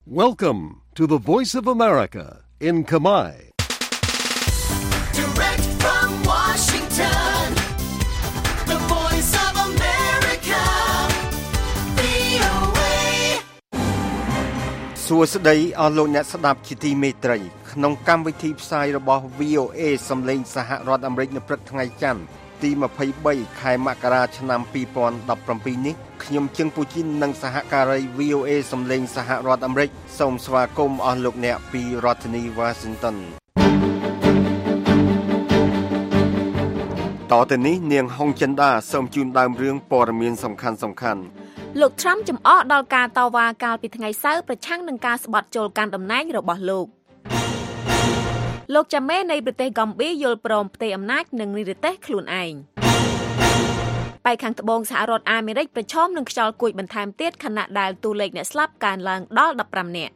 Welcome to the Voice of America in Khmer. Direct from Washington, the Voice of America, VOA. សួស្តីអស់លោកអ្នកស្ដាប់ជាទីមេត្រីក្នុងកម្មវិធីផ្សាយរបស់ VOA សំឡេងសហរដ្ឋអាមេរិកនៅព្រឹកថ្ងៃច័ន្ទទី23ខែមករាឆ្នាំ2017នេះខ្ញុំជឹងពូជីននិងសហការី VOA សំឡេងសហរដ្ឋអាមេរិកសូមស្វាគមន៍អស់លោកអ្នកពីរដ្ឋធានី Washington តទៅនេះនាងហុងចិន្តាសូមជូនដើមរឿងព័ត៌មានសំខាន់លោក Trump ចំអកដល់ការតវ៉ាកាលពីថ្ងៃសៅរ៍ប្រឆាំងនឹងការស្បត់ចូលកាន់តំណែងរបស់លោកចាមេនៃប្រទេសហ្កំបៀយល់ព្រមផ្ទេរអំណាចនិងនិរទេសខ្លួនឯងបែរខាងត្បូងសហរដ្ឋអាមេរិកប្រឈមនឹងខ្យល់គួចបន្ថែមទៀតខណៈដែលតួលេខអ្នកស្លាប់កើនឡើងដល់15នាក់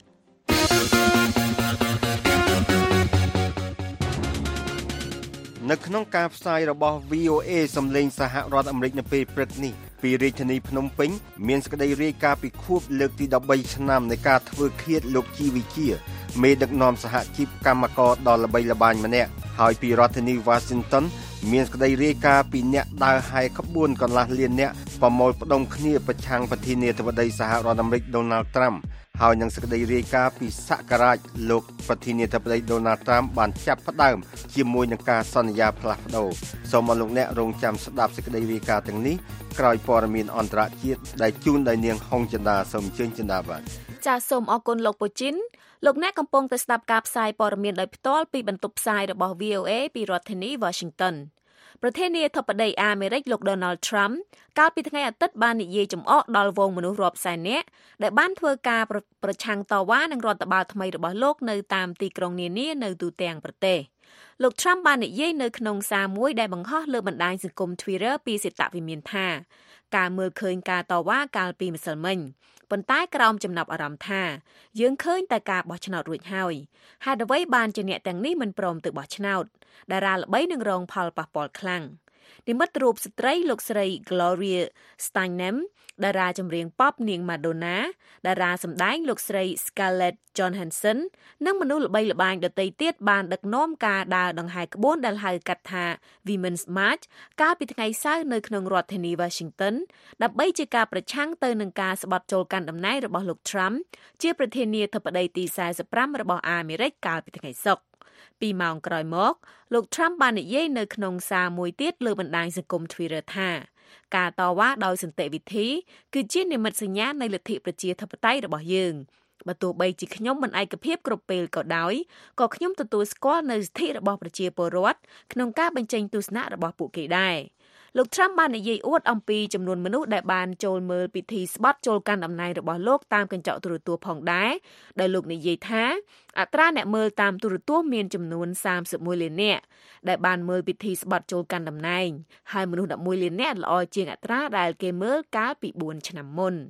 នៅក្នុងការផ្សាយរបស់ VOA សំឡេងសហរដ្ឋអាមេរិកនៅពេលព្រឹកនេះពីរាជធានីភ្នំពេញមានសេចក្តីរាយការណ៍ពីខួបលើកទី13ឆ្នាំនៃការធ្វើឃាតលោកជីវិជាមេដឹកនាំសហជីពកម្មករដ៏ល្បីល្បាញម្នាក់ហើយពីរដ្ឋធានី Washington មានសេចក្តីរាយការណ៍ពីអ្នកដើរហែក្បួនកន្លះលានអ្នកប្រមូលផ្ដុំគ្នាប្រឆាំងប្រធានាធិបតីសហរដ្ឋអាមេរិក Donald Trump ហើយនឹងសេចក្តីរាយការណ៍ពីសក្ការៈលោកប្រធានាធិបតី Donald Trump បានចាប់ផ្ដើមជាមួយនឹងការសន្យាផ្លាស់ប្ដូរសូមអរលោកអ្នករងចាំស្ដាប់សេចក្តីរាយការណ៍ទាំងនេះក្រោយព័ត៌មានអន្តរជាតិដែលជូនដោយនាងហុងចិន្តាសូមអញ្ជើញចិន្តាបាទចាសសូមអរគុណលោកពូជីនលោកអ្នកកំពុងតែស្ដាប់ការផ្សាយព័ត៌មានដោយផ្ទាល់ពីបន្ទប់ផ្សាយរបស់ VOA ពីរដ្ឋធានី Washington ប្រធានាធិបតីអាមេរិកលោក Donald Trump កាលពីថ្ងៃអាទិត្យបាននិយាយចំអកដល់វងមនុស្សរាប់សែននាក់ដែលបានធ្វើការប្រឆាំងតវ៉ានឹងរដ្ឋបាលថ្មីរបស់លោកនៅតាមទីក្រុងនានានៅទូទាំងប្រទេសលោក Trump បាននិយាយនៅក្នុងសារមួយដែលបង្ហោះលើបណ្ដាញសង្គម Twitter ពីសេតវិមានថាការមើលឃើញការតវ៉ាកាលពីម្សិលមិញប៉ុន្តែក្រោមចំណាប់អារម្មណ៍ថាយើងឃើញតែការបោះឆ្នោតរួចហើយហេតុអ្វីបានជាអ្នកទាំងនេះមិនព្រមទៅបោះឆ្នោតតារាល្បីនឹងរងផលប៉ះពាល់ខ្លាំងនិមិត្តរូបស្ត្រីលោកស្រី Gloria Steinem តារាចម្រៀងប៉ុបនាង Madonna តារាសម្ដែងលោកស្រី Scarlett Johansson និងមនុស្សល្បីល្បាញដទៃទៀតបានដឹកនាំការដើរដង្ហែក្បួនដែលហៅកាត់ថា Women's March កាលពីថ្ងៃសៅរ៍នៅក្នុងរដ្ឋធានី Washington ដើម្បីជាការប្រឆាំងទៅនឹងការស្បត់ចូលកាន់តំណែងរបស់លោក Trump ជាប្រធានាធិបតីទី45របស់អាមេរិកកាលពីថ្ងៃសុក្រ2ម៉ោងក្រោយមកលោក Trump បាននិយាយនៅក្នុងសារមួយទៀតលើបណ្ដាញសង្គម Twitter ថាការតវ៉ាដោយសន្តិវិធីគឺជានិមិត្តសញ្ញានៃលទ្ធិប្រជាធិបតេយ្យរបស់យើងបើទោះបីជាខ្ញុំមិនឯកភាពគ្រប់ពេលក៏ដោយក៏ខ្ញុំទទួលស្គាល់នៅសិទ្ធិរបស់ប្រជាពលរដ្ឋក្នុងការបញ្ចេញទស្សនៈរបស់ពួកគេដែរលោក Trump បាននិយាយអួតអំពីចំនួនមនុស្សដែលបានចូលមើលពិធីស្បត់ចូលកាន់តំណែងរបស់លោកតាមកញ្ចក់ទូរទស្សន៍ផងដែរដែលលោកនិយាយថាអត្រាអ្នកមើលតាមទូរទស្សន៍មានចំនួន31លាននាក់ដែលបានមើលពិធីស្បត់ចូលកាន់តំណែងហើយមនុស្ស11លាននាក់ល្អជាងអត្រាដែលគេមើលកាលពី4ឆ្នាំមុន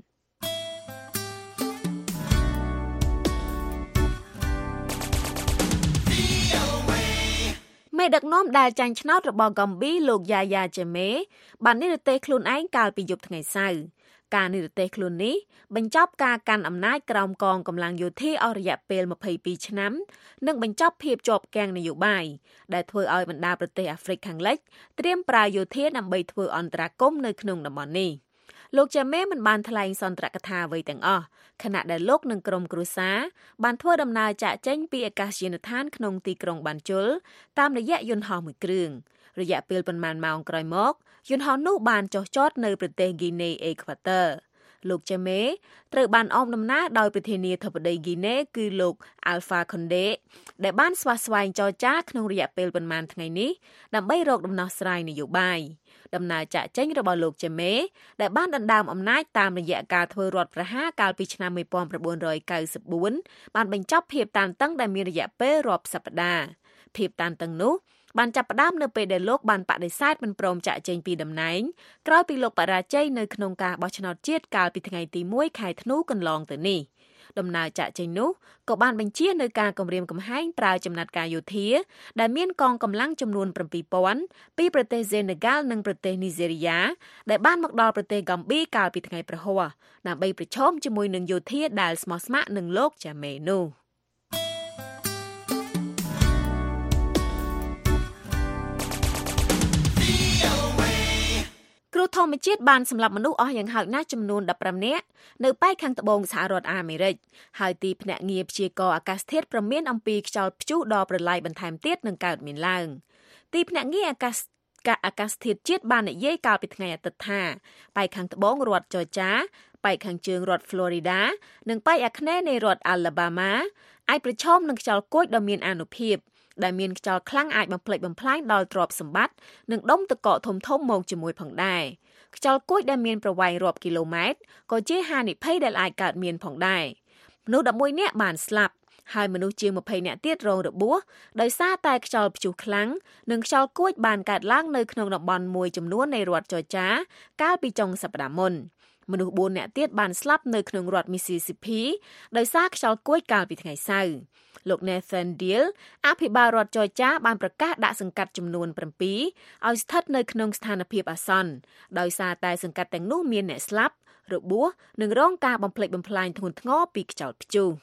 មេដឹកនាំដែលចាញ់ឆ្នោតរបស់ហ្កំប៊ីលោកយ៉ាយ៉ាចេមេបាននិរទេសខ្លួនឯងកាលពីយប់ថ្ងៃសៅរ៍ការនិរទេសខ្លួននេះបញ្ចប់ការកាន់អំណាចក្រោមកងកម្លាំងយោធាអស់រយៈពេល22ឆ្នាំនិងបញ្ចប់ភាពជាប់គាំងនយោបាយដែលធ្វើឲ្យបណ្ដាប្រទេសអាហ្វ្រិកខាងលិចត្រៀមប្រើយោធាដើម្បីធ្វើអន្តរាគមន៍នៅក្នុងតំបន់នេះលោកចាមេមិនបានថ្លែងសន្ទរកថាអ្វីទាំងអស់ខណៈដែលលោកនិងក្រុមគ្រួសារបានធ្វើដំណើរចាកចេញពីអាកាសយានដ្ឋានក្នុងទីក្រុងបានជុលតាមរយៈយន្តហោះមួយគ្រឿងរយៈពេលប៉ុន្មានម៉ោងក្រោយមកយន្តហោះនោះបានចុះចតនៅប្រទេសហ្គីណេអេក្វាទ័រលោកចាមេត្រូវបានអមដំណើរដោយប្រធានាធិបតីហ្គីណេគឺលោក Alpha Condé ដែលបានស្វាស្វែងចរចាក្នុងរយៈពេលប៉ុន្មានថ្ងៃនេះដើម្បីរកដំណោះស្រាយនយោបាយដំណើរចាកចេញរបស់លោកចាមេដែលបានដណ្ដើមអំណាចតាមរយៈការធ្វើរដ្ឋប្រហារកាលពីឆ្នាំ1994បានបញ្ចប់ភាពតានតឹងដែលមានរយៈពេលរាប់សប្តាហ៍ភាពតានតឹងនោះបានចាប់ផ្ដើមនៅពេលដែលលោកបានបដិសេធមិនព្រមចាកចេញពីតំណែងក្រោយពីលោកបរាជ័យនៅក្នុងការបោះឆ្នោតជាតិកាលពីថ្ងៃទី1ខែធ្នូកន្លងទៅនេះដំណើរចាក់ចេញនោះក៏បានបញ្ជានៅការគម្រាមកំហែងប្រើចំណាត់ការយោធាដែលមានកងកម្លាំងចំនួន 7,000 ពីប្រទេសសេនេហ្គាល់និងប្រទេសនីហ្សេរីយ៉ាដែលបានមកដល់ប្រទេសហ្គាំប៊ីកាលពីថ្ងៃព្រហស្បតិ៍ដើម្បីប្រឈមជាមួយនឹងយោធាដែលស្មោះស្ម័គ្រនឹងលោកចាមេនោះគ្រោះធម្មជាតិបានសម្លាប់មនុស្សអស់យ៉ាងហោចណាស់ចំនួន15នាក់នៅប៉ែកខាងត្បូងសហរដ្ឋអាមេរិកហើយទីភ្នាក់ងារព្យាករណ៍អាកាសធាតុព្រមានអំពីខ្យល់ព្យុះដ៏ប្រឡាយបន្ថែមទៀតនឹងកើតមានឡើងទីភ្នាក់ងារអាកាសធាតុជាតិបាននិយាយកាលពីថ្ងៃអាទិត្យថាប៉ែកខាងត្បូងរដ្ឋច័រចាប៉ែកខាងជើងរដ្ឋ Florida និងប៉ែកអាគ្នេយ៍នៃរដ្ឋ Alabama អាចប្រឈមនឹងខ្យល់គួចដ៏មានអានុភាពដែលមានខ្យល់ខ្លាំងអាចបំផ្លិចបំផ្លាញដល់ទ្រព្យសម្បត្តិនិងដុំទឹកកកធំៗមកជាមួយផងដែរខ្យល់គួចដែលមានប្រវែងរាប់គីឡូម៉ែត្រក៏ជាហានិភ័យដែលអាចកើតមានផងដែរមនុស្ស11នាក់បានស្លាប់ហើយមនុស្សជាង20នាក់ទៀតរងរបួសដោយសារតែខ្យល់ព្យុះខ្លាំងនិងខ្យល់គួចបានកើតឡើងនៅក្នុងតំបន់មួយចំនួននៃរដ្ឋច័រចាកាលពីចុងសប្តាហ៍មុនមនុស្ស4នាក់ទៀតបានស្លាប់នៅក្នុងរដ្ឋ Mississippi ដោយសារខ្យល់គួចកាលពីថ្ងៃសៅរ៍លោក Nathan Deal អភិបាលរដ្ឋច័រចាបានប្រកាសដាក់សង្កាត់ចំនួន7ឲ្យស្ថិតនៅក្នុងស្ថានភាពអាសន្នដោយសារតែសង្កាត់ទាំងនោះមានអ្នកស្លាប់របួសនិងរងការបំផ្លិចបំផ្លាញធ្ងន់ធ្ងរពីខ្យល់ព្យុះ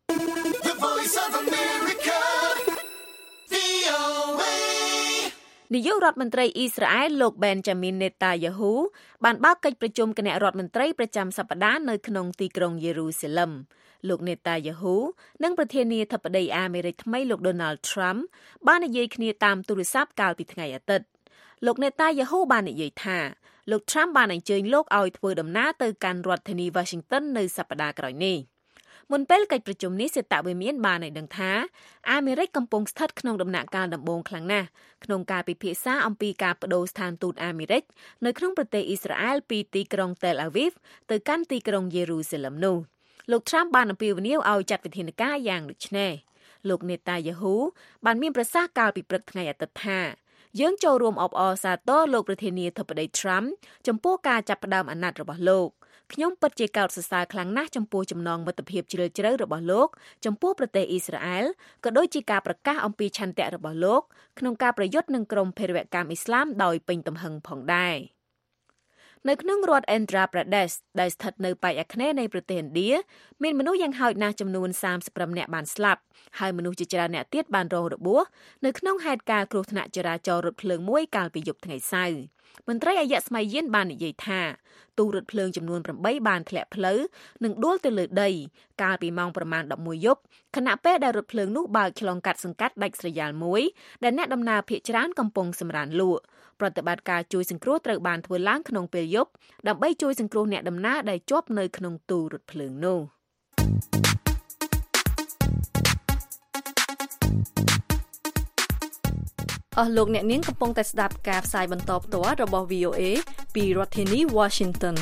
នាយករដ្ឋមន្ត្រីអ៊ីស្រាអែលលោក Benjamin Netanyahu បានបើកកិច្ចប្រជុំគណៈរដ្ឋមន្ត្រីប្រចាំសប្តាហ៍នៅក្នុងទីក្រុងយេរូសាឡឹមលោក Netanyahu និងប្រធានាធិបតីអាមេរិកថ្មីលោក Donald Trump បាននិយាយគ្នាតាមទូរស័ព្ទកាលពីថ្ងៃអាទិត្យលោក Netanyahu បាននិយាយថាលោក Trump បានអញ្ជើញលោកឲ្យធ្វើដំណើរទៅកាន់រដ្ឋធានី Washington នៅសប្តាហ៍ក្រោយនេះមុនពេលកិច្ចប្រជុំនេះសេតវិមានបានឲ្យដឹងថាអាមេរិកកំពុងស្ថិតក្នុងដំណាក់កាលដំបូងខ្លាំងណាស់ក្នុងការពិភាក្សាអំពីការបដូរស្ថានទូតអាមេរិកនៅក្នុងប្រទេសអ៊ីស្រាអែលពីទីក្រុង Tel Aviv ទៅកាន់ទីក្រុងយេរូសាឡឹមនោះលោក Trump បានអំពាវនាវឲ្យចាត់វិធានការយ៉ាងដូចនេះលោក Netanyahu បានមានប្រសាសន៍កាលពីព្រឹកថ្ងៃអាទិត្យថាយើងចូលរួមអបអរសាទរលោកប្រធានាធិបតី Trump ចំពោះការចាប់ផ្ដើមអាណត្តិរបស់លោកខ្ញុំពិតជាកោតសរសើរខ្លាំងណាស់ចំពោះចំណងមិត្តភាពជ្រាលជ្រៅរបស់លោកចំពោះប្រទេសអ៊ីស្រាអែលក៏ដូចជាការប្រកាសអំពីឆន្ទៈរបស់លោកក្នុងការប្រយុទ្ធនឹងក្រុមភេរវកម្មអ៊ីស្លាមដោយពេញទំហឹងផងដែរនៅក្នុងរដ្ឋ Andhra Pradesh ដែលស្ថិតនៅប៉ែកអាគ្នេយ៍នៃប្រទេសឥណ្ឌាមានមនុស្សយ៉ាងហោចណាស់ចំនួន35នាក់បានស្លាប់ហើយមនុស្សជាច្រើនអ្នកទៀតបានរងរបួសនៅក្នុងហេតុការណ៍គ្រោះថ្នាក់ចរាចរណ៍រថភ្លើងមួយកាលពីយប់ថ្ងៃសៅរ៍មន្ត្រីអាយៈស្មៃយៀនបាននិយាយថាទូរថភ្លើងចំនួន8បានធ្លាក់ផ្លូវនិងដួលទៅលើដីកាលពីម៉ោងប្រមាណ11យប់ខណៈពេលដែលរថភ្លើងនោះបើកឆ្លងកាត់សង្កាត់ដាច់ស្រយាលមួយដែលអ្នកដំណើរភាគច្រើនកំពុងសម្រានលក់ប្រតិបត្តិការជួយសង្គ្រោះត្រូវបានធ្វើឡើងក្នុងពេលយប់ដើម្បីជួយសង្គ្រោះអ្នកដំណើរដែលជាប់នៅក្នុងទូរថភ្លើងនោះអស់លោកអ្នកនាងកំពុងតែស្ដាប់ការផ្សាយបន្តផ្ទាល់របស់ VOA ពីរដ្ឋធានី Washington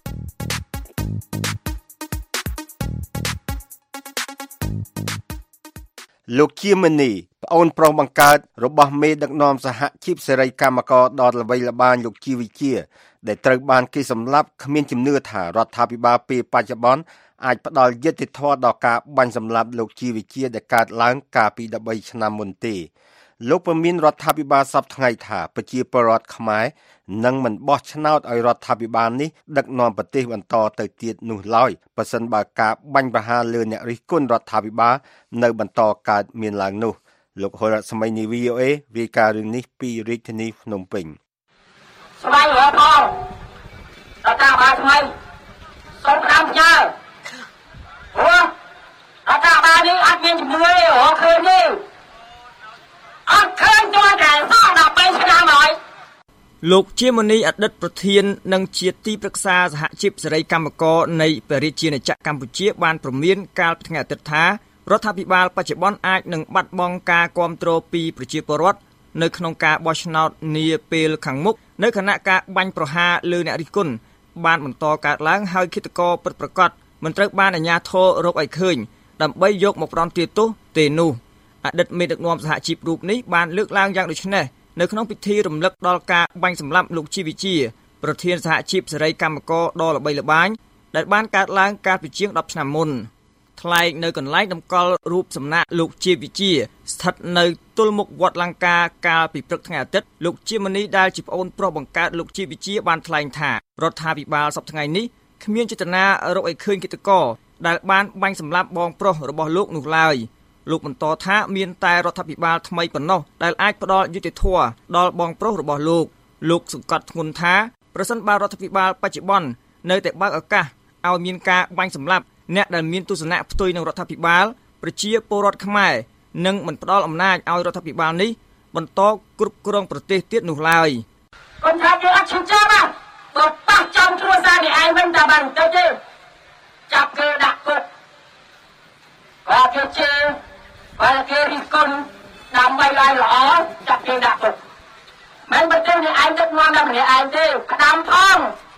លោកជាមនីប្អូនប្រុសបង្កើតរបស់មេដឹកនាំសហជីពសេរីកម្មករដ៏ល្បីល្បាញលោកជីវិជាដែលត្រូវបានគេសម្លាប់គ្មានជំនឿថារដ្ឋាភិបាលពេលបច្ចុប្បន្នអាចផ្ដល់យុត្តិធម៌ដល់ការបាញ់សម្លាប់លោកជីវិជាដែលកើតឡើងកាលពី13ឆ្នាំមុនទេលោកពមៀនរដ្ឋាភិបាលសពថ្ងៃថាប្រជាពលរដ្ឋខ្មែរនឹងមិនបោះឆ្នោតឲ្យរដ្ឋាភិបាលនេះដឹកនាំប្រទេសបន្តទៅទៀតនោះឡើយប្រសិនបើការបាញ់ប្រហារលើអ្នករិះគន់រដ្ឋាភិបាលនៅបន្តកើតមានឡើងនោះលោកហុលរដ្ឋស្មីនី VOA រាយការណ៍រឿងនេះពីរាជធានីភ្នំពេញស្វែងរកផងដល់ការបាលថ្មីសូមផ្ដាំផ្ញើព្រោះដល់ការបាលនេះអត់មានជំនួយទេរកឃើញទេអត់ឃើញទាល់តែសោះដល់ពេលឆ្នាំហើយលោកជាមនីអតីតប្រធាននិងជាទីប្រឹក្សាសហជីពសេរីកម្មករនៃព្រះរាជាណាចក្រកម្ពុជាបានព្រមានកាលពីថ្ងៃអាទិត្យថារដ្ឋាភិបាលបច្ចុប្បន្នអាចនឹងបាត់បង់ការគាំទ្រពីប្រជាពលរដ្ឋនៅក្នុងការបោះឆ្នោតនាពេលខាងមុខនៅខណៈការបាញ់ប្រហារលើអ្នករិះគន់បានបន្តកើតឡើងហើយឃាតករពិតប្រាកដមិនត្រូវបានអាជ្ញាធររកឲ្យឃើញដើម្បីយកមកផ្ដន្ទាទោសទេនោះអតីតមេដឹកនាំសហជីពរូបនេះបានលើកឡើងយ៉ាងដូចនេះនៅក្នុងពិធីរំលឹកដល់ការបាញ់សម្លាប់លោកជីវិជាប្រធានសហជីពសេរីកម្មករដ៏ល្បីល្បាញដែលបានកើតឡើងកាលពីជាង10ឆ្នាំមុនថ្ថ្លែងនៅកន្លែងតម្កល់រូបសំណាកលោកជាវិជាស្ថិតនៅទល់មុខវត្តលង្កាកាលពីព្រឹកថ្ងៃអាទិត្យលោកជាមនីដែលជាប្អូនប្រុសបង្កើតលោកជាវិជាបានថ្លែងថារដ្ឋាភិបាលសប្តាហ៍ថ្ងៃនេះគ្មានចេតនារកឲ្យឃើញឃាតករដែលបានបាញ់សម្លាប់បងប្រុសរបស់លោកនោះឡើយលោកបន្តថាមានតែរដ្ឋាភិបាលថ្មីប៉ុណ្ណោះដែលអាចផ្ដល់យុត្តិធម៌ដល់បងប្រុសរបស់លោកសង្កត់ធ្ងន់ថាប្រសិនបើរដ្ឋាភិបាលបច្ចុប្បន្ននៅតែបើកឱកាសឲ្យមានការបាញ់សម្លាប់អ្នកដែលមានទស្សនៈផ្ទុយនឹងរដ្ឋាភិបាលប្រជាពលរដ្ឋខ្មែរនឹងមិនផ្ដល់អំណាចឲ្យរដ្ឋាភិបាលនេះបន្តគ្រប់គ្រងប្រទេសទៀតនោះឡើយคนทำយើងអត់ឈឺចាប់ហ៎បើប៉ះចំគ្រួសារនេះឯងវិញតែបានទៅទេចាប់គេដាក់គុកបើគេជេរបើគេរិះគន់ដើម្បីឲ្យល្អចាប់គេដាក់គុកមិនប្រទេសនេះឯងដឹកនាំតែម្នាក់ឯងទេក្តាមផង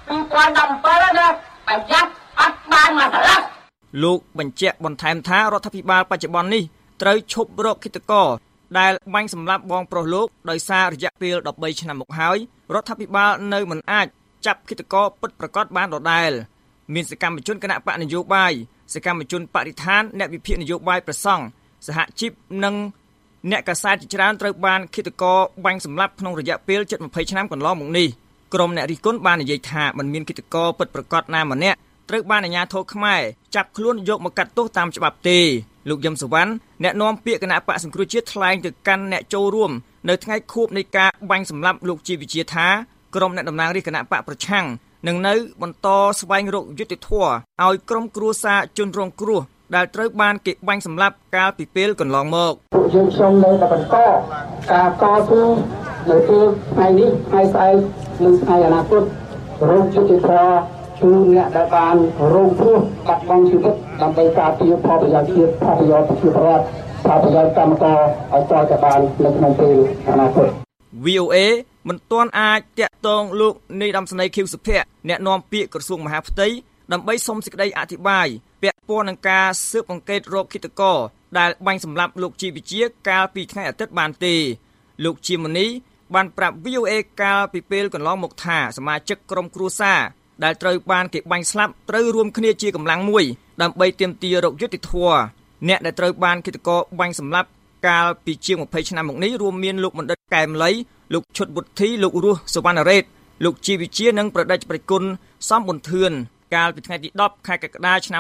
2017ណាប្រយ័ត្នអត់បានមកស្លាប់លោកបញ្ជាក់បន្ថែមថារដ្ឋាភិបាលបច្ចុប្បន្ននេះត្រូវឈប់រកឃាតករដែលបាញ់សម្លាប់បងប្រុសលោកដោយសាររយៈពេល13ឆ្នាំមកហើយរដ្ឋាភិបាលនៅមិនអាចចាប់ឃាតករពិតប្រាកដបានដដែលមានសកម្មជនគណៈបកនយោបាយសកម្មជនបរិស្ថានអ្នកវិភាគនយោបាយប្រសង់សហជីពនិងអ្នកកាសែតជាច្រើនត្រូវបានឃាតករបាញ់សម្លាប់ក្នុងរយៈពេលជិត20ឆ្នាំកន្លងមកនេះក្រុមអ្នករិះគន់បាននិយាយថាមិនមានឃាតករពិតប្រាកដណាម្នាក់ត្រូវបានអាជ្ញាធរខ្មែរចាប់ខ្លួនយកមកកាត់ទោសតាមច្បាប់ទេលោកយឹមសុវណ្ណអ្នកនាំពាក្យគណៈបកសង្គ្រោះជាតិថ្លែងទៅកាន់អ្នកចូលរួមនៅថ្ងៃខួបនៃការបាញ់សម្លាប់លោកជាវិជាថាក្រុមអ្នកតំណាងរាស្ត្រគណៈបកប្រឆាំងនឹងនៅបន្តស្វែងរកយុត្តិធម៌ឲ្យក្រុមគ្រួសារជនរងគ្រោះដែលត្រូវបានគេបាញ់សម្លាប់កាលពីពេលកន្លងមកពួកយើងខ្ញុំនៅតែបន្តការតស៊ូនៅពេលថ្ងៃនេះថ្ងៃស្អែកនិងថ្ងៃអនាគតរោគយុត្តិធម៌គឺអ្នកដែលបានរងគ្រោះបាត់បង់ជីវិតដើម្បីការពារផលប្រយោជន៍ជាតិផលប្រយោជន៍ប្រជាពលរដ្ឋផលប្រយោជន៍កម្មករឲ្យតទៅបាននៅក្នុងពេលអនាគត VOA មិនទាន់អាចតាក់ទងលោកនាយរដ្ឋមន្ត្រីខៀវសុភ័ក្រអ្នកនាំពាក្យក្រសួងមហាផ្ទៃដើម្បីសុំសេចក្តីអធិប្បាយពាក់ព័ន្ធនឹងការស៊ើបអង្កេតរោគឃាតករដែលបាញ់សម្លាប់លោកជាវិជាកាលពីថ្ងៃអាទិត្យបានទេលោកជាមនីបានប្រាប់ VOA កាលពីពេលកន្លងមកថាសមាជិកក្រុមគ្រួសារដែលត្រូវបានគេបាញ់ស្លាប់ត្រូវរួមគ្នាជាកម្លាំងមួយដើម្បីទាមទាររកយុត្តិធម៌អ្នកដែលត្រូវបានឃាតករបាញ់សម្លាប់កាលពីជាង20ឆ្នាំមកនេះរួមមានលោកបណ្ឌិតកែមលីលោកឈុតវុទ្ធីលោករស់សវណ្ណរ៉េតលោកជាវិជានិងប្រដេចប្រគុណសំប៊ុនធឿនកាលពីថ្ងៃទី10ខែកក្កដាឆ្នាំ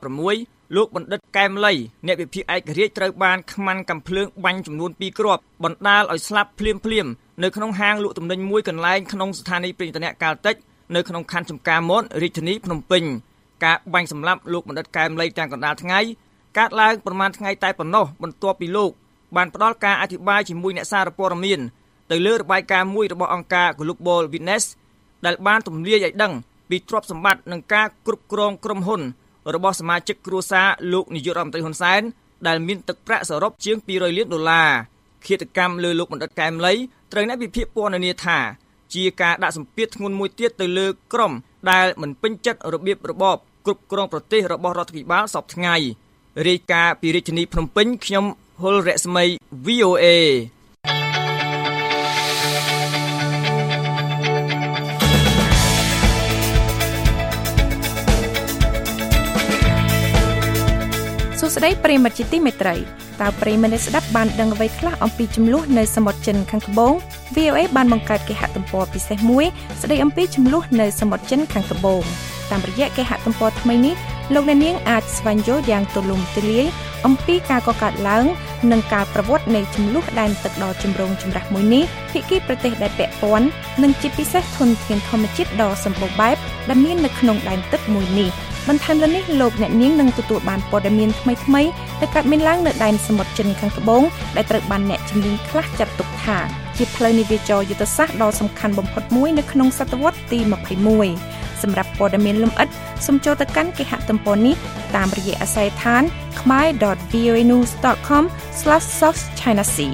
2016លោកបណ្ឌិតកែមលីអ្នកវិភាគឯករាជ្យត្រូវបានខ្មាន់កាំភ្លើងបាញ់ចំនួន2គ្រាប់បណ្ដាលឲ្យស្លាប់ភ្លាមនៅក្នុងហាងលក់ទំនិញមួយកន្លែងក្នុងស្ថានីយ៍ប្រេងឥន្ធនៈកាល់តិចនៅក្នុងខណ្ឌចំការមនរាជធានីភ្នំពេញការបាញ់សម្លាប់លោកបណ្ឌិតកែមលីទាំងកណ្ដាលថ្ងៃកើតឡើងប្រមាណថ្ងៃតែប៉ុណ្ណោះបន្ទាប់ពីលោកបានផ្ដល់ការអធិប្បាយជាមួយអ្នកសារព័ត៌មានទៅលើរបាយការណ៍មួយរបស់អង្គការ Global Witness ដែលបានទម្លាយឲ្យដឹងពីទ្រព្យសម្បត្តិនិងការគ្រប់គ្រងក្រុមហ៊ុនរបស់សមាជិកគ្រួសារលោកនាយករដ្ឋមន្ត្រីហ៊ុនសែនដែលមានទឹកប្រាក់សរុបជាង$200 លានឃាតកម្មលើលោកបណ្ឌិតកែមលីត្រូវអ្នកវិភាគពណ៌នាថាជាការដាក់សម្ពាធធ្ងន់មួយទៀតទៅលើក្រុមដែលមិនពេញចិត្តរបៀបរបបគ្រប់គ្រងប្រទេសរបស់រដ្ឋាភិបាលសពថ្ងៃរាយការណ៍ពីរាជធានីភ្នំពេញខ្ញុំហុលរស្មី VOA សួស្តីប្រិយមិត្តជាទីមេត្រីតើប្រិយមិត្តស្ដាប់បានដឹងអ្វីខ្លះអំពីចំនួននៅសមុទ្រចិនខាងត្បូង VOA បានបង្កើតគេហទំព័រពិសេសមួយស្ដីអំពីចំនួននៅសមុទ្រចិនខាងត្បូងតាមរយៈគេហទំព័រថ្មីនេះលោកអ្នកនាងអាចស្វែងយល់យ៉ាងទូលំទូលាយអំពីការកកើតឡើងនិងការប្រវត្តិនៃចំនួនដែនទឹកដ៏ចម្រូងចម្រាសមួយនេះភាគីប្រទេសដែលពាក់ព័ន្ធនិងជាពិសេសធនធានធម្មជាតិដ៏សម្បូរបែបដែលមាននៅក្នុងដែនទឹកមួយនេះបន្ថែមលើនេះលោកអ្នកនាងនឹងទទួលបានព័ត៌មានថ្មីៗដែលកើតមានឡើងនៅដែនសមុទ្រចិនខាងត្បូងដែលត្រូវបានអ្នកជំនាញខ្លះចាត់ទុកថាជាផ្លូវនាវាចរយុទ្ធសាស្ត្រដ៏សំខាន់បំផុតមួយនៅក្នុងសតវត្សទី21សម្រាប់ព័ត៌មានលម្អិតសូមចូលទៅកាន់គេហទំព័រនេះតាមរយៈអាស័យដ្ឋាន khmer.voanews.com/source.china.c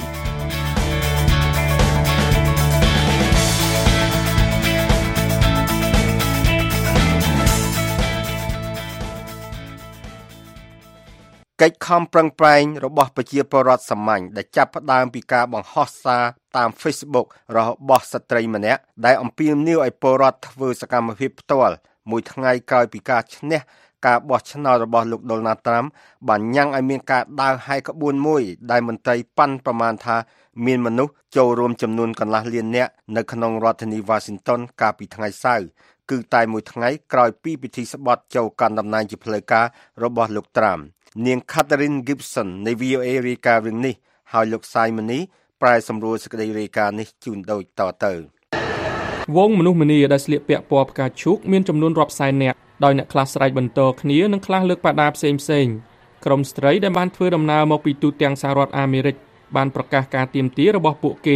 កិច្ចខំប្រឹងប្រែងរបស់ប្រជាពលរដ្ឋសាមញ្ញដែលចាប់ផ្ដើមពីការបង្ហោះសារតាម Facebook របស់ស្ត្រីម្នាក់ដែលអំពាវនាវឲ្យពលរដ្ឋធ្វើសកម្មភាពផ្ទាល់មួយថ្ងៃក្រោយពីការឈ្នះការបោះឆ្នោតរបស់លោក Donald Trump បានញ៉ាំងឲ្យមានការដើរហាយក្បួនមួយដែលមន្ត្រីប៉ាន់ប្រមាណថាមានមនុស្សចូលរួមចំនួនកន្លះលាននាក់នៅក្នុងរដ្ឋធានី Washington កាលពីថ្ងៃសៅរ៍គឺតែមួយថ្ងៃក្រោយពីពិធីស្បត់ចូលកាន់តំណែងជាផ្លូវការរបស់លោក Trump នាង Catherine Gibson នៃ VOA រាយការណ៍រឿងនេះហើយលោក Simony ប្រែសម្រួលសេចក្តីរាយការណ៍នេះជូនដូចតទៅវងមនុស្សម្នាដែលស្លៀកពាក់ពណ៌ផ្កាឈូកមានចំនួនរាប់សែននាក់ដោយអ្នកខ្លះស្រែកបន្ទរគ្នានិងខ្លះលើកបដាផ្សេងៗក្រុមស្ត្រីដែលបានធ្វើដំណើរមកពីទូទាំងសហរដ្ឋអាមេរិកបានប្រកាសការទាមទាររបស់ពួកគេ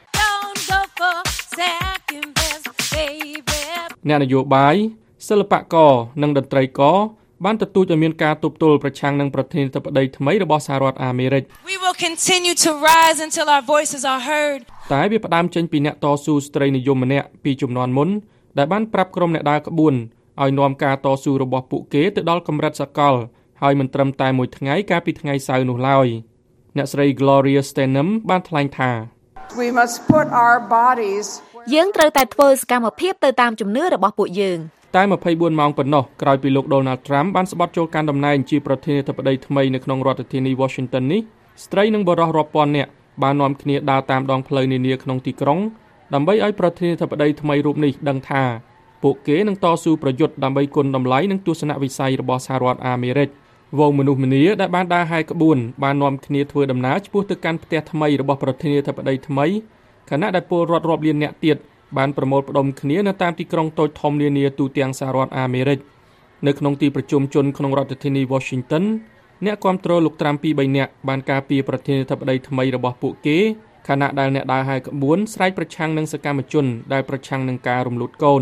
អ្នកនយោបាយសិល្បករនិងតន្ត្រីករបានទទូចឲ្យមានការទប់ទល់ប្រឆាំងនឹងប្រធានាធិបតីថ្មីរបស់សហរដ្ឋអាមេរិក We will continue to rise until our voices are heard តែវាផ្ដើមចេញពីអ្នកតស៊ូស្ត្រីនិយមម្នាក់ពីជំនាន់មុនដែលបានប្រាប់ក្រុមអ្នកដើរក្បួនឲ្យនាំការតស៊ូរបស់ពួកគេទៅដល់កម្រិតសកលហើយមិនត្រឹមតែមួយថ្ងៃកាលពីថ្ងៃសៅរ៍នោះឡើយអ្នកស្រី Gloria Steinem បានថ្លែងថា We must put our bodies យើងត្រូវតែធ្វើសកម្មភាពទៅតាមជំនឿរបស់ពួកយើងតែ24ម៉ោងប៉ុណ្ណោះក្រោយពីលោក Donald Trump បានស្បត់ចូលកាន់តំណែងជាប្រធានាធិបតីថ្មីនៅក្នុងរដ្ឋធានី Washington នេះស្ត្រីនិងបុរសរាប់ពាន់នាក់បាននាំគ្នាដើរតាមដងផ្លូវនានាក្នុងទីក្រុងដើម្បីឲ្យប្រធានាធិបតីថ្មីរូបនេះដឹងថាពួកគេនឹងតស៊ូប្រយុទ្ធដើម្បីគុណតម្លៃនិងទស្សនវិស័យរបស់សហរដ្ឋអាមេរិកវងមនុស្សម្នាដែលបានដើរហាយក្បួនបាននាំគ្នាធ្វើដំណើរឆ្ពោះទៅកាន់ផ្ទះថ្មីរបស់ប្រធានាធិបតីថ្មីខណៈដែលពលរដ្ឋរាប់លាននាក់ទៀតបានប្រមូលផ្ដុំគ្នានៅតាមទីក្រុងតូចធំនានាទូទាំងសហរដ្ឋអាមេរិកនៅក្នុងទីប្រជុំជនក្នុងរដ្ឋធានី Washington អ្នកគាំទ្រលោក Trump ពី3នាក់បានការពារប្រធានាធិបតីថ្មីរបស់ពួកគេខណៈដែលអ្នកដើរហាយក្បួនស្រែកប្រឆាំងនឹងសកម្មជនដែលប្រឆាំងនឹងការរំលូតកូន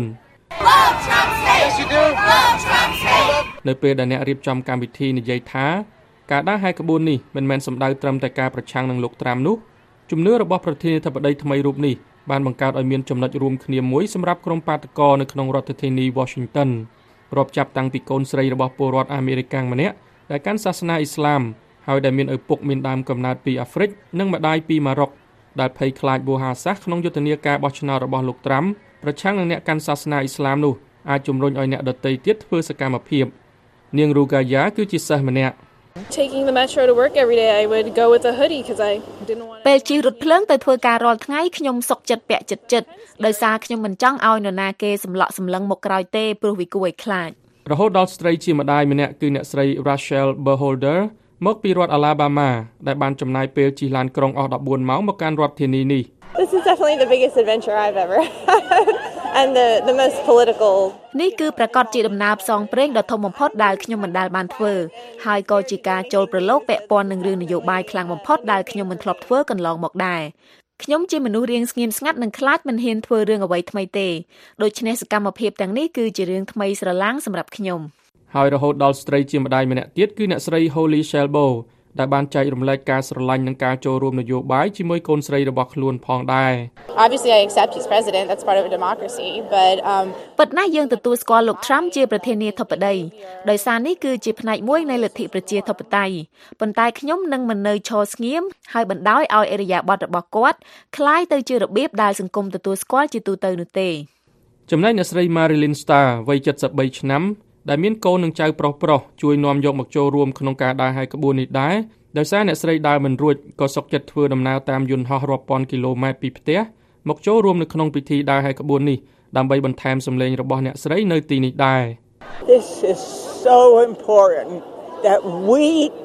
នៅពេលដែលអ្នករៀបចំកម្មវិធីនិយាយថាការដើរហាយក្បួននេះមិនមែនសំដៅត្រឹមតែការប្រឆាំងនឹងលោក Trump នោះជំនឿរបស់ប្រធានាធិបតីថ្មីរូបនេះបានបង្កើតឲ្យមានចំណុចរួមគ្នាមួយសម្រាប់ក្រុមបាតកោនៅក្នុងរដ្ឋធានី Washington រាប់ចាប់តាំងពីកូនស្រីរបស់ពលរដ្ឋអាមេរិកម្នាក់ដែលកាន់សាសនាអ៊ីស្លាមហើយដែលមានឪពុកមានដើមកំណើតពីអាហ្វ្រិកនិងម្ដាយពីម៉ារ៉ុកដែលភ័យខ្លាចវោហារសាស្ត្រក្នុងយុទ្ធនាការបោះឆ្នោតរបស់លោក Trump ប្រឆាំងនឹងអ្នកកាន់សាសនាអ៊ីស្លាមនោះអាចជំរុញឲ្យអ្នកដទៃទៀតធ្វើសកម្មភាពនាង Rugaya គឺជាសិស្សម្នាក់ Taking the metro to work every day I would go with a hoodie because I didn't want ពេលជិះរថភ្លើងទៅធ្វើការរាល់ថ្ងៃខ្ញុំសុខចិត្តពាក់ជិតដោយសារខ្ញុំមិនចង់ឲ្យនរណាគេសម្លក់សម្លឹងមកក្រោយទេព្រោះវាគួរឲ្យខ្លាចរហូតដល់ស្ត្រីជាម្ដាយម្នាក់គឺអ្នកស្រី Rachel Berholder មកពីរដ្ឋ Alabama ដែលបានចំណាយពេលជិះឡានក្រុងអស់14ម៉ោងមកកាន់រដ្ឋធានីនេះ This is definitely the biggest adventure I've ever had and the most political នេះគឺប្រកាសជាដំណើរផ្សងព្រេងដ៏ធំបំផុតដែលខ្ញុំមិនដែលបានធ្វើហើយក៏ជាការចូលប្រឡូកពាក់ព័ន្ធនឹងរឿងនយោបាយខ្លាំងបំផុតដែលខ្ញុំមិនធ្លាប់ធ្វើកន្លងមកដែរខ្ញុំជាមនុស្សរៀងស្ងៀមស្ងាត់និងខ្លាចមិនហ៊ានធ្វើរឿងអ្វីថ្មីទេដូច្នេះសកម្មភាពទាំងនេះគឺជារឿងថ្មីស្រឡាំងសម្រាប់ខ្ញុំហើយរហូតដល់ស្ត្រីជាម្ដាយម្នាក់ទៀតគឺអ្នកស្រី Holly Shelbo ដែលបានចែករំលែកការស្រឡាញ់និងការចូលរួមនយោបាយជាមួយកូនស្រីរបស់ខ្លួនផងដែរ Obviously I accept he's president that's part of a democracy but ពិតណាស់យើងទទួលស្គាល់លោក Trump ជាប្រធានាធិបតីដោយសារនេះគឺជាផ្នែកមួយនៃលទ្ធិប្រជាធិបតេយ្យប៉ុន្តែខ្ញុំនឹងមិននៅឈរស្ងៀមហើយបណ្ដោយឲ្យអរិយាប័ត្ររបស់គាត់คล้ายទៅជារបៀបដែលសង្គមទទួលស្គាល់ជាទូទៅនោះទេចំណែកអ្នកស្រី Marilyn Starr វ័យ73ឆ្នាំដែលមានកូននិងចៅប្រុសជួយនាំយកមកចូលរួមក្នុងការដើរហាយក្បួននេះដែរដោយសារអ្នកស្រីដើរមិនរួចក៏សុខចិត្តធ្វើដំណើរតាមយន្តហោះរាប់ពាន់គីឡូម៉ែត្រពីផ្ទះមកចូលរួមនៅក្នុងពិធីដើរហាយក្បួននេះដើម្បីបន្ថែមសម្លេងរបស់អ្នកស្រីនៅទីនេះដែរ This is so important that we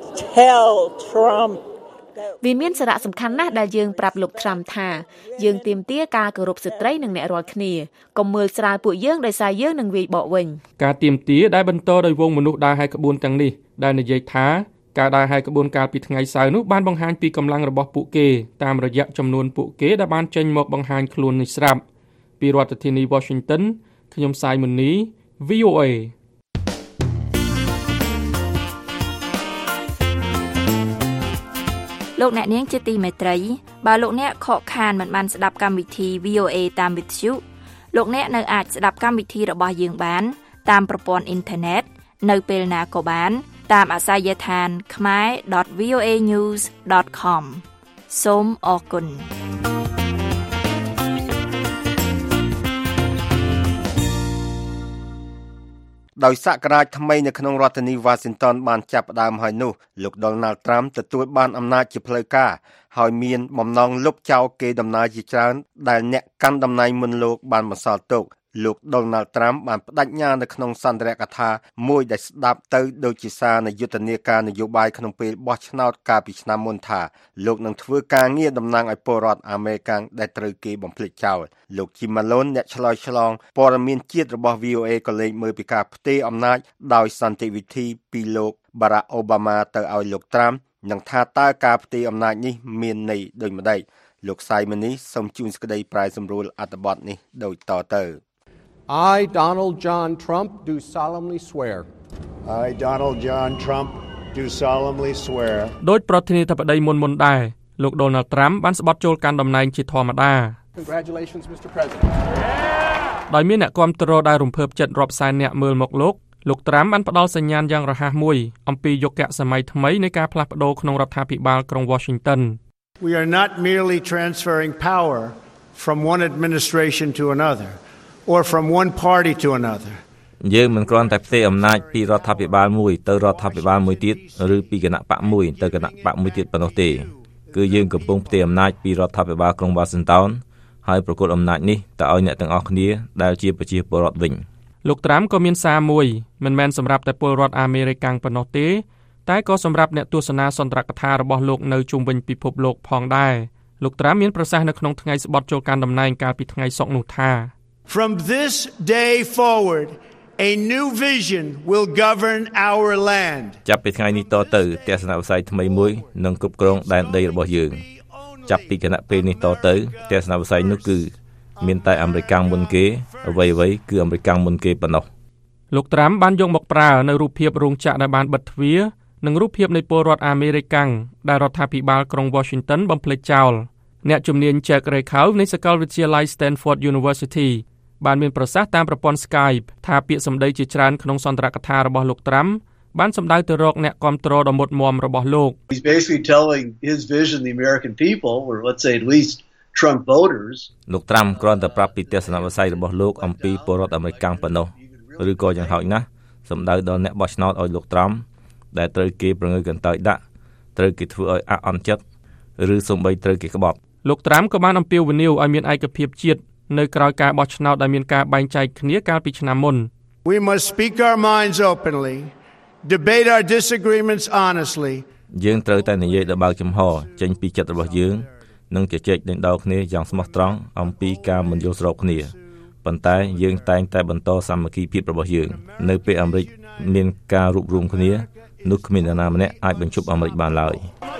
tell Trump វាមានសារៈសំខាន់ណាស់ដែលយើងប្រាប់លោក Trump ថាយើងទាមទារការគោរពស្ត្រីនិងអ្នករាល់គ្នាកុំមើលស្រាលពួកយើងដោយសារយើងនឹងវាយបកវិញការទាមទារដែលបន្តដោយវងមនុស្សដើរហាយក្បួនទាំងនេះដែលនិយាយថាការដើរហាយក្បួនកាលពីថ្ងៃសៅរ៍នោះបានបង្ហាញពីកម្លាំងរបស់ពួកគេតាមរយៈចំនួនពួកគេដែលបានចេញមកបង្ហាញខ្លួននេះស្រាប់ពីរដ្ឋធានី Washington ខ្ញុំ Simony VOA លោកអ្នកនាងជាទីមេត្រីបើលោកអ្នកខកខានមិនបានស្ដាប់កម្មវិធី VOA តាមវិទ្យុលោកអ្នកនៅអាចស្ដាប់កម្មវិធីរបស់យើងបានតាមប្រព័ន្ធអ៊ីនធឺណិតនៅពេលណាក៏បានតាមអាសយដ្ឋាន khmer.voanews.com សូមអរគុណដោយសក្តានុពលថ្មីនៅក្នុងរដ្ឋធានី Washington បានចាប់ផ្ដើមហើយនោះលោក Donald Trump ទទួលបានអំណាចជាផ្លូវការហើយមានបំណងលុបចោលគេដំណើរជាច្រើនដែលអ្នកកាន់តំណែងមុនលោកបានបន្សល់ទុកលោក Donald Trump បានបដិញ្ញានៅក្នុងសន្ទរកថាមួយដែលស្ដាប់ទៅដូចជាសារនៃយុទ្ធនាការនយោបាយក្នុងពេលបោះឆ្នោតកាលពីឆ្នាំមុនថាលោកនឹងធ្វើការងារតំណាងឲ្យពលរដ្ឋអាមេរិកដែលត្រូវគេបំភ្លេចចោលលោក Jim Malone អ្នកឆ្លើយឆ្លងព័ត៌មានជាតិរបស់ VOA ក៏លេចមើលពីការផ្ទេរអំណាចដោយសន្តិវិធីពីលោក Barack Obama ទៅឲ្យលោក Trump និងថាតើការផ្ទេរអំណាចនេះមានន័យដូចម្តេចលោក Simon នេះសូមជូនសេចក្តីប្រាយសម្រួលអត្ថបទនេះដូចតទៅ I, Donald John Trump, do solemnly swear. I, Donald John Trump, do solemnly swear. ដោយប្រធានាធិបតីមុនដែរលោក Donald Trump បានស្បត់ចូលកាន់តំណែងជាធម្មតា Congratulations, Mr. President. ដោយមានអ្នកគាំទ្រដែលរំភើបចិត្តរាប់សែនអ្នកមើលមកលោក Trump បានផ្ដល់សញ្ញាណយ៉ាងរហ័សមួយអំពីយុគសម័យថ្មីនៃការផ្លាស់ប្ដូរក្នុងរដ្ឋាភិបាលក្រុង Washington. We are not merely transferring power from one administration to another.or from one party to another យើងមិនគ្រាន់តែផ្ទេរអំណាចពីរដ្ឋាភិបាលមួយទៅរដ្ឋាភិបាលមួយទៀតឬពីគណៈបកមួយទៅគណៈបកមួយទៀតប៉ុណ្ណោះទេគឺយើងកំពុងផ្ទេរអំណាចពីរដ្ឋាភិបាលក្រុង Washington ហើយប្រគល់អំណាចនេះទៅឲ្យអ្នកទាំងអស់គ្នាដែលជាប្រជាពលរដ្ឋវិញលោក Trump ក៏មានសារមួយមិនមែនសម្រាប់តែពលរដ្ឋអាមេរិកប៉ុណ្ណោះទេតែក៏សម្រាប់អ្នកទស្សនាសន្ទរកថារបស់លោកនៅជុំវិញពិភពលោកផងដែរលោក Trump មានប្រសាសន៍នៅក្នុងថ្ងៃស្បត់ចូលកាន់តំណែងកាលពីថ្ងៃសុក្រនោះថា From this day forward, a new vision will govern our land. ចាប់ពីថ្ងៃនេះតទៅទស្សនវិស័យថ្មីមួយនឹងគ្រប់គ្រងដែនដីរបស់យើងចាប់ពីគណៈពេលនេះតទៅទស្សនវិស័យនោះគឺមានតែអាមេរិកមុនគេអ្វីៗគឺអាមេរិកមុនគេប៉ុណ្ណោះលោក Trump បានយកមកប្រើនៅរូបភាពរោងចក្រដែលបានបិទទ្វារនិងរូបភាពនៃពលរដ្ឋអាមេរិកដែលរដ្ឋាភិបាលក្រុង Washington បំភ្លេចចោលអ្នកជំនាញ Jack Rakau នៃសាកលវិទ្យាល័យ Stanford Universityបានមានប្រសាសន៍តាមប្រព័ន្ធ Skype ថាពាក្យសម្ដីជាច្រើនក្នុងសន្ទរកថារបស់លោក Trump បានសម្ដៅទៅរកអ្នកគាំទ្រដ៏មុតមមរបស់លោក He's basically telling his vision the American people or let's say at least Trump voters លោក Trump គ្រាន់តែប្រាប់ពីទស្សនវិស័យរបស់លោកអំពីពលរដ្ឋអាមេរិកប៉ុណ្ណោះឬក៏យ៉ាងហោចណាស់សម្ដៅដល់អ្នកបោះឆ្នោតឲ្យលោក Trump ដែលត្រូវគេប្រងើយកន្តើយដាក់ត្រូវគេធ្វើឲ្យអាក់អន់ចិត្តឬសូម្បីត្រូវគេក្បត់លោក Trump ក៏បានអំពាវនាវឲ្យមានឯកភាពជាតិនៅក្រៅការបោះឆ្នោតដែលមានការបែងចែកគ្នាកាលពីឆ្នាំមុន We must speak our minds openly, debate our disagreements honestly. យើងត្រូវតែនិយាយដោយបើកចំហចេញពីចិត្តរបស់យើងនិងជជែកដេញដោលគ្នាយ៉ាងស្មោះត្រង់អំពីការមិនយល់ស្របគ្នាប៉ុន្តែយើងតែងតែបន្តសាមគ្គីភាពរបស់យើងនៅពេលអាមេរិកមានការរួបរวมគ្នានោះគ្មាននរណាម្នាក់អាចបញ្ឈប់អាមេរិកបានឡើយ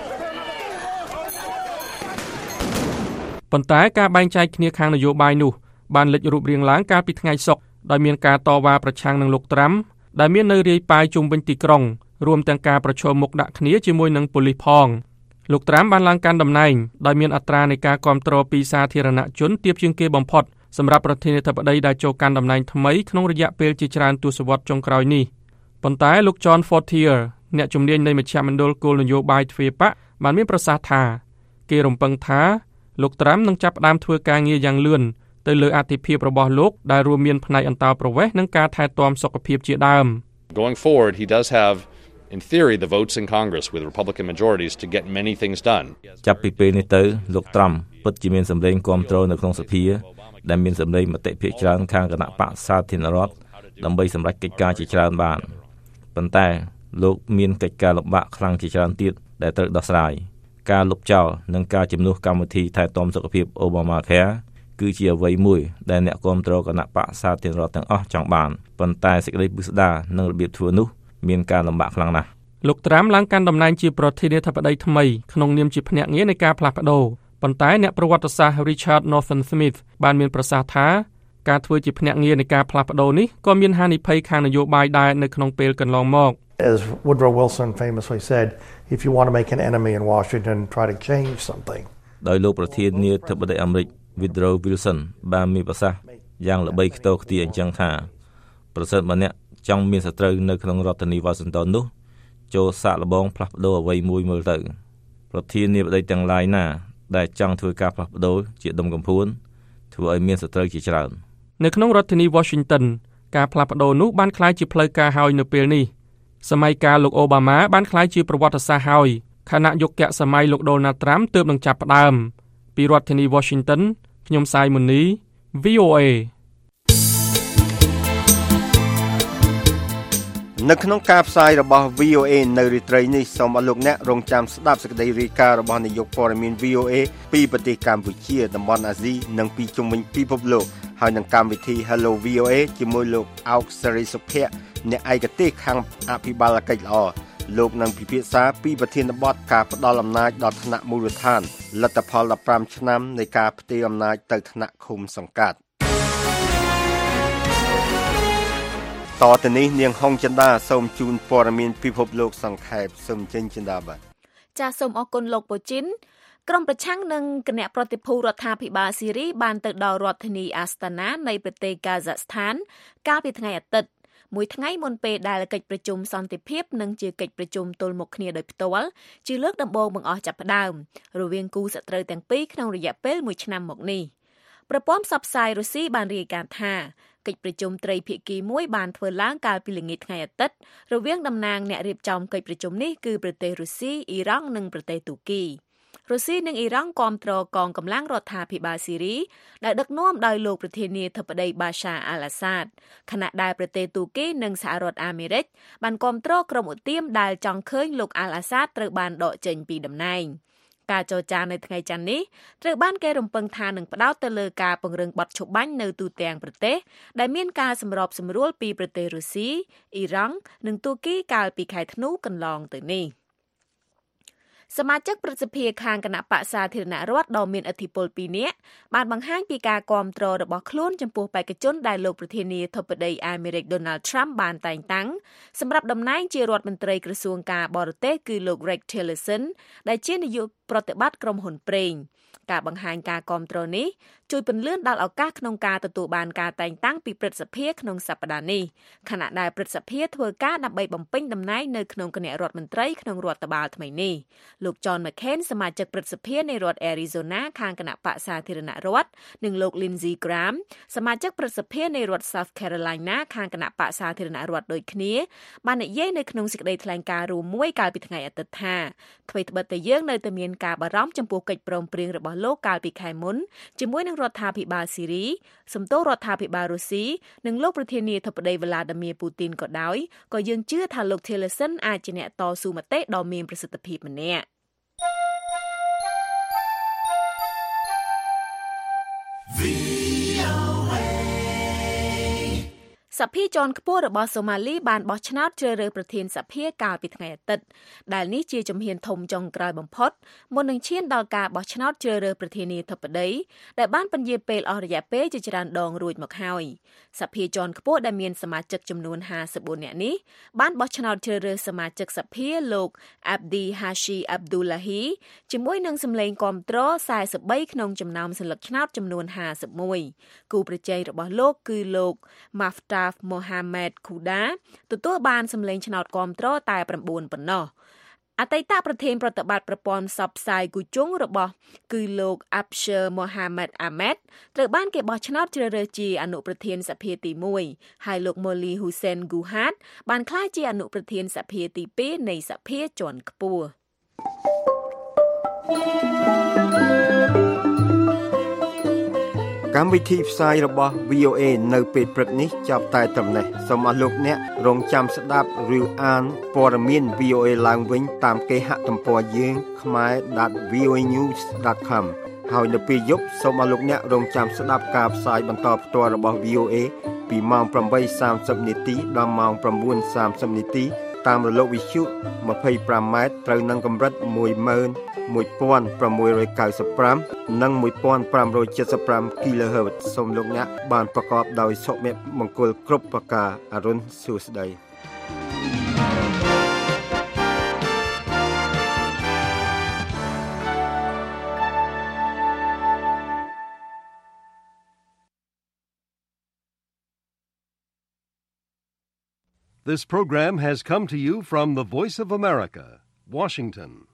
ប៉ុន្តែការបែងចែកគ្នាខាងនយោបាយនោះបានលេចរូបរាងឡើងកាលពីថ្ងៃសុក្រដោយមានការតវ៉ាប្រឆាំងនឹងលោក Trump ដែលមាននៅរាយប៉ាយជុំវិញទីក្រុងរួមទាំងការប្រឈមមុខដាក់គ្នាជាមួយនឹងប៉ូលីសផងលោក Trump បានឡើងកាន់តំណែងដោយមានអត្រានៃការគាំទ្រពីសាធារណជនទាបជាងគេបំផុតសម្រាប់ប្រធានាធិបតីដែលចូលកាន់តំណែងថ្មីក្នុងរយៈពេលជាច្រើនទសវត្សរ៍ចុងក្រោយនេះប៉ុន្តែលោក John Fortier អ្នកជំនាញនៃមជ្ឈមណ្ឌលគោលនយោបាយទ្វេបកបានមានប្រសាសន៍ថាគេរំពឹងថាលោក Trump នឹងចាប់ផ្ដើមធ្វើការងារយ៉ាងលឿនទៅលើអធិភាពរបស់លោកដែលរួមមានផ្នែកអន្តោប្រវេសន៍និងការថែទាំសុខភាពជាដើម Going forward, he does have in theory the votes in Congress with Republican majorities to get many things done. ចាប់ពីពេលនេះទៅលោក Trump ពិតជាមានសម្លេងគាំទ្រនៅក្នុងសភាដែលមានសម្លេងមតិភាគច្រើនខាងគណៈបកសាធារណរដ្ឋដើម្បីសម្រេចកិច្ចការជាច្រើនបានប៉ុន្តែលោកមានកិច្ចការលំបាកខ្លាំងជាច្រើនទៀតដែលត្រូវដោះស្រាយការលុបចោលនិងការជំនួសកម្មវិធីថែទាំសុខភាព Obamacare គឺជាអ្វីមួយដែលអ្នកគាំទ្រគណៈបកសាធារណរដ្ឋទាំងអស់ចង់បានប៉ុន្តែសេចក្តីពិស្ដារនិងរបៀបធ្វើនោះមានការលំបាកខ្លាំងណាស់លោក Trump ឡើងកាន់តំណែងជាប្រធានាធិបតីថ្មីក្នុងនាមជាភ្នាក់ងារនៃការផ្លាស់ប្ដូរប៉ុន្តែអ្នកប្រវត្តិសាស្ត្រ Richard Norton Smith បានមានប្រសាសន៍ថាការធ្វើជាភ្នាក់ងារនៃការផ្លាស់ប្ដូរនេះក៏មានហានិភ័យខាងនយោបាយដែរនៅក្នុងពេលកន្លងមក As Woodrow Wilson famously said, if you want to make an enemy in Washington, try to change something. ដោយលោកប្រធានាធិបតីអាមេរិក Woodrow Wilson បានមានប្រសាសន៍យ៉ាងល្បីខ្ទោខ្ទាអញ្ចឹងថាប្រសិនបើអ្នកចង់មានសត្រូវនៅក្នុងរដ្ឋធានី Washington នោះចូលសាកល្បងផ្លាស់ប្ដូរអ្វីមួយមើលទៅប្រធានាធិបតីទាំងឡាយណាដែលចង់ធ្វើការផ្លាស់ប្ដូរជាដុំកំភួនធ្វើឲ្យមានសត្រូវជាច្រើននៅក្នុងរដ្ឋធានី Washington ការផ្លាស់ប្ដូរនោះបានក្លាយជាផ្លូវការហើយនៅពេលនេះសម័យកាលលោកអូបាម៉ាបានក្លាយជាប្រវត្តិសាស្ត្រហើយខណៈយុគសម័យលោក Donald Trump ទើបនឹងចាប់ផ្ដើមពីរដ្ឋធានី Washington ខ្ញុំសាយមុនី VOA នៅក្នុងការផ្សាយរបស់ VOA នៅរាត្រីនេះសូមអរលោកអ្នករងចាំស្ដាប់សេចក្តីរាយការណ៍របស់នាយកព័ត៌មាន VOA ពីប្រទេសកម្ពុជាតំបន់អាស៊ីនិងពីជុំវិញពិភពលោកហើយនឹងកម្មវិធី Hello VOA ជាមួយលោកអោកសេរីសុភ័ក្រអ្នកឯកទេសខាងអភិបាលកិច្ចល្អលោកនឹងពិភាក្សាពីប្រធានបទការផ្ដល់អំណាចដល់ថ្នាក់មូលដ្ឋានលទ្ធផល15ឆ្នាំនៃការផ្ទេរអំណាចទៅថ្នាក់ឃុំសង្កាត់តទៅនេះនាងហុងចិន្តាសូមជូនព័ត៌មានពិភពលោកសង្ខេបសូមចេញចិន្តាបាទចាសសូមអរគុណលោកពូជីនក្រុមប្រឆាំងនឹងគណៈប្រតិភូរដ្ឋាភិបាលស៊ីរីបានទៅដល់រដ្ឋធានីអាស្តាណានៃប្រទេសកាហ្សាក់ស្ថានកាលពីថ្ងៃអាទិត្យមួយថ្ងៃមុនពេលដែលកិច្ចប្រជុំសន្តិភាពនិងជាកិច្ចប្រជុំទល់មុខគ្នាដោយផ្ទាល់ជាលើកដំបូងបង្អស់ចាប់ផ្ដើមរវាងគូសត្រូវទាំងពីរក្នុងរយៈពេល1ឆ្នាំមកនេះប្រព័ន្ធផ្សព្វផ្សាយរុស្ស៊ីបានរាយការណ៍ថាកិច្ចប្រជុំត្រីភាគីមួយបានធ្វើឡើងកាលពីល្ងាចថ្ងៃអាទិត្យរវាងតំណាងអ្នករៀបចំកិច្ចប្រជុំនេះគឺប្រទេសរុស្ស៊ីអ៊ីរ៉ង់និងប្រទេសទូគីរុស្ស៊ីនិងអ៊ីរ៉ង់គាំទ្រកងកម្លាំងរដ្ឋាភិបាលស៊ីរីដែលដឹកនាំដោយលោកប្រធានាធិបតីបាសាអាល់អាសាដខណៈដែលប្រទេសទូគីនិងសហរដ្ឋអាមេរិកបានគាំទ្រក្រុមឧទាមដែលចង់ឃើញលោកអាល់អាសាដត្រូវបានដកចេញពីតំណែងការចរចានៅថ្ងៃច័ន្ទនេះត្រូវបានគេរំពឹងថានឹងផ្ដោតទៅលើការពង្រឹងបទឈប់បាញ់នៅទូទាំងប្រទេសដែលមានការសម្របសម្រួលពីប្រទេសរុស្ស៊ីអ៊ីរ៉ង់និងទូគីកាលពីខែធ្នូកន្លងទៅនេះសមាជិកព្រឹទ្ធសភាខាងគណៈបក្សសាធារណរដ្ឋដ៏មានឥទ្ធិពល2នាក់បានបង្ហាញពីការគាំទ្ររបស់ខ្លួនចំពោះបេក្ខជនដែលលោកប្រធានាធិបតីអាមេរិក Donald Trump បានតែងតាំងសម្រាប់តំណែងជារដ្ឋមន្ត្រីក្រសួងការបរទេសគឺលោក Rex Tillerson ដែលជានាយកប្រតិបត្តិក្រុមហ៊ុនប្រេងការបង្ហាញការគាំទ្រនេះជួយពន្លឿនដល់ឱកាសក្នុងការទទួលបានការតែងតាំងពីព្រឹទ្ធសភាក្នុងសប្តាហ៍នេះខណៈដែលព្រឹទ្ធសភាធ្វើការដើម្បីបំពេញតំណែងនៅក្នុងគណៈរដ្ឋមន្ត្រីក្នុងរដ្ឋបាលថ្មីនេះលោក John McCain សមាជិកព្រឹទ្ធសភានៃរដ្ឋ Arizona ខាងគណៈបក្សសាធារណរដ្ឋនិងលោក Lindsey Graham សមាជិកព្រឹទ្ធសភានៃរដ្ឋ South Carolina ខាងគណៈបក្សសាធារណរដ្ឋដូចគ្នាបាននិយាយនៅក្នុងសេចក្តីថ្លែងការណ៍រួមមួយកាលពីថ្ងៃអាទិត្យថាអ្វីត្បិតតែយើងនៅតែមានការបារម្ភចំពោះកិច្ចព្រមព្រៀងរបស់លោកកាលពីខែមុនជាមួយនឹងរដ្ឋាភិបាលស៊ីរីសំទោសរដ្ឋាភិបាលរុស្ស៊ីនិងលោកប្រធានាធិបតីវ្លាឌីមៀពូទីនក៏ដោយក៏យើងជឿថាលោក Tillerson អាចជាអ្នកតស៊ូមតិដ៏មានប្រសិទ្ធភាពម្នាក់សភាជាន់ខ្ពស់របស់សូម៉ាលីបានបោះឆ្នោតជ្រើសរើសប្រធានសភាកាលពីថ្ងៃអាទិត្យដែលនេះជាជំហានធំចុងក្រោយបំផុតមុននឹងឈានដល់ការបោះឆ្នោតជ្រើសរើសប្រធានាធិបតីដែលបានពន្យាពេលអស់រយៈពេលជាច្រើនដងរួចមកហើយសភាជាន់ខ្ពស់ដែលមានសមាជិកចំនួន54នាក់នេះបានបោះឆ្នោតជ្រើសរើសសមាជិកសភាលោក Abdi Hashi Abdullahi ជាមួយនឹងសម្លេងគាំទ្រ43ក្នុងចំណោមសន្លឹកឆ្នោតចំនួន51គូប្រជែងរបស់លោកគឺលោក Muftah Mohamed Kuda ទទួលបានសម្លេងឆ្នោតគាំទ្រតែ9ប៉ុណ្ណោះអតីតប្រធានប្រតិបត្តិប្រព័ន្ធផ្សព្វផ្សាយគូជុងរបស់គឺលោក Abshir Mohamed Ahmed ត្រូវបានគេបោះឆ្នោតជ្រើសរើសជាអនុប្រធានសភាទី1ហើយលោក Molly Hussein Guhad បានក្លាយជាអនុប្រធានសភាទី2នៃសភាជាន់ខ្ពស់កម្មវិធីផ្សាយរបស់ VOA នៅពេលព្រឹកនេះចាប់តែត្រឹមនេះសូមអរលោកអ្នករងចាំស្ដាប់ឬអានព័ត៌មាន VOA ឡើងវិញតាមគេហទំព័រយើង khmer.voanews.com ហើយនៅពេលយប់សូមអរលោកអ្នករងចាំស្ដាប់ការផ្សាយបន្តផ្ទាល់របស់ VOA ពីម៉ោង 8:30 នាទីដល់ម៉ោង 9:30 នាទីតាមរលកវិទ្យុ 25 ម៉ែត្រត្រូវនឹងកម្រិត 11695 និង 1575 kHz សូមលោកអ្នកបានប្រកបដោយសុភមង្គលគ្រប់ប្រការអរុនសួស្តី This program has come to you from the Voice of America, Washington.